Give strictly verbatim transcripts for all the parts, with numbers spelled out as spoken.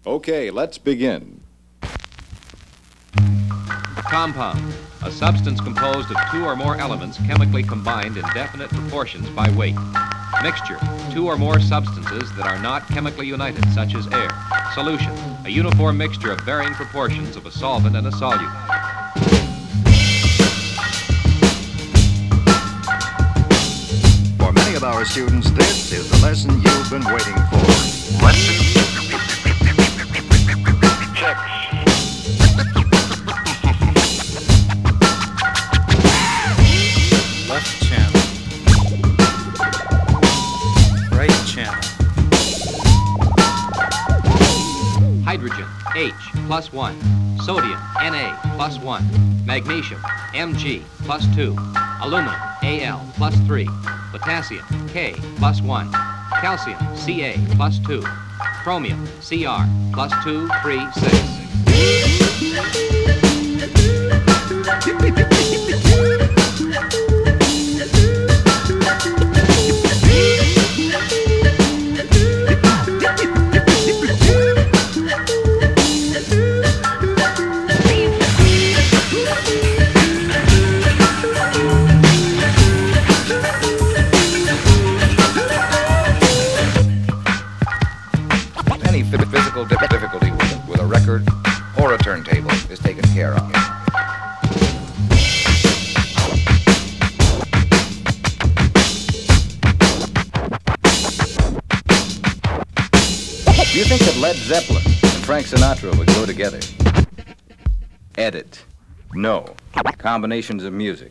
Okay, let's begin. Compound, a substance composed of two or more elements chemically combined in definite proportions by weight. Mixture, two or more substances that are not chemically united, such as air. Solution, a uniform mixture of varying proportions of a solvent and a solute. For many of our students, this is the lesson you've been waiting for. Lesson check. Left channel. Right channel. Hydrogen, H, plus one. Sodium, Na, plus one. Magnesium, Mg, plus two. Aluminum, Al, plus three. Potassium, K, plus one. Calcium, Ca, plus two. Chromium, Cr, plus two, three, six. Any physical difficulty with, with a record or a turntable is taken care of. Do you think that Led Zeppelin and Frank Sinatra would go together? Edit. No. Combinations of music.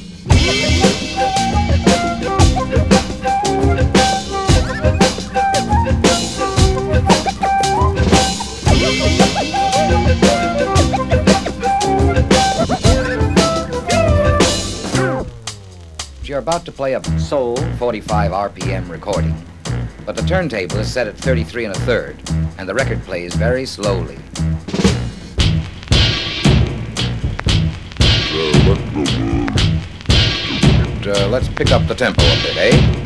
You're about to play a soul forty-five R P M recording, but the turntable is set at thirty-three and a third, and the record plays very slowly. Uh, let's pick up the tempo a bit, eh?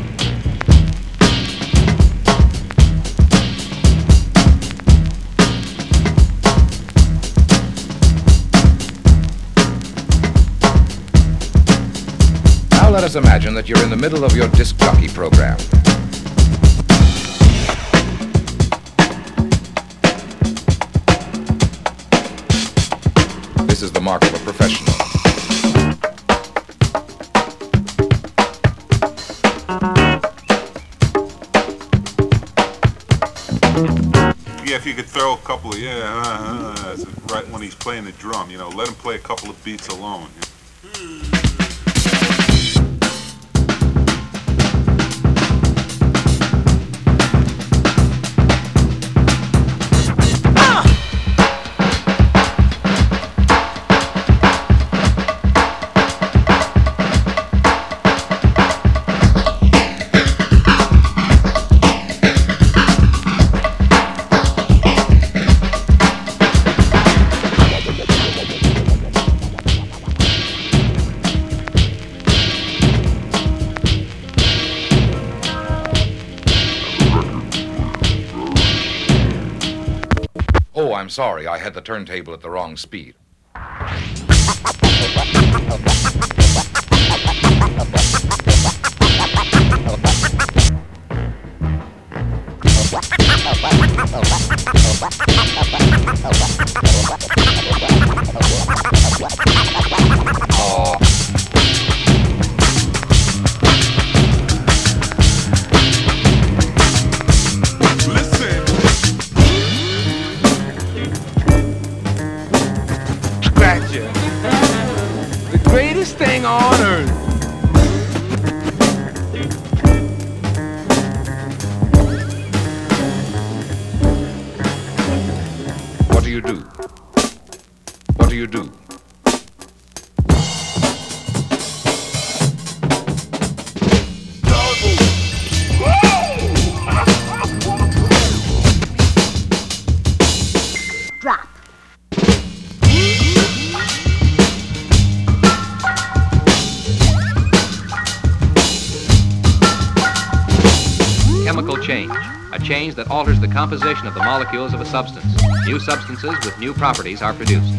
Now let us imagine that you're in the middle of your disc jockey program. This is the mark of a professional. Yeah, if you could throw a couple of, yeah, uh, uh, right when he's playing the drum, you know, let him play a couple of beats alone. Oh, I'm sorry, I had the turntable at the wrong speed. Oh. The greatest thing on earth. What do you do? What do you do? Drop. Chemical change, a change that alters the composition of the molecules of a substance. New substances with new properties are produced.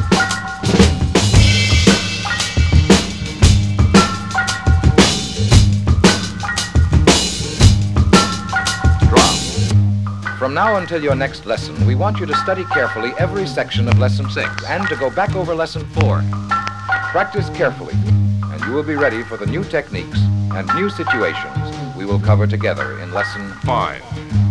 From now until your next lesson, we want you to study carefully every section of Lesson six and to go back over Lesson four. Practice carefully, and you will be ready for the new techniques and new situations we will cover together in Lesson Five.